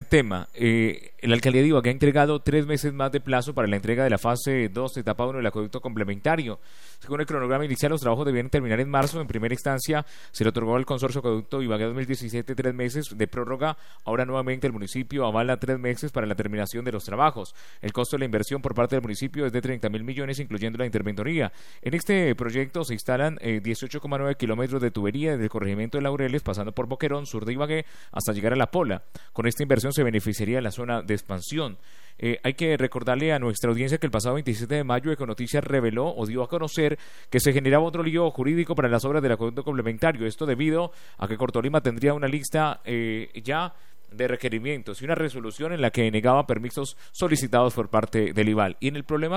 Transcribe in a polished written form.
tema. La alcaldía de Ibagué ha entregado 3 meses más de plazo para la entrega de la fase 2, etapa 1 del acueducto complementario. Según el cronograma inicial, los trabajos debían terminar en marzo. En primera instancia, se le otorgó al consorcio Acueducto Ibagué 2017 3 meses de prórroga. Ahora nuevamente el municipio avala 3 meses para la terminación de los trabajos. El costo de la inversión por parte del municipio es de 30.000 millones, incluyendo la interventoría. En este proyecto se instalan 18,9 kilómetros de tubería desde el corregimiento de Laureles, pasando por Boquerón, sur de Ibagué, hasta llegar a La Pola. Con esta inversión se beneficiaría la zona de expansión. Hay que recordarle a nuestra audiencia que el pasado 27 de mayo Econoticias reveló o dio a conocer que se generaba otro lío jurídico para las obras del acueducto complementario. Esto debido a que Cortolima tendría una lista ya de requerimientos y una resolución en la que negaba permisos solicitados por parte del IVAL. Y en el problema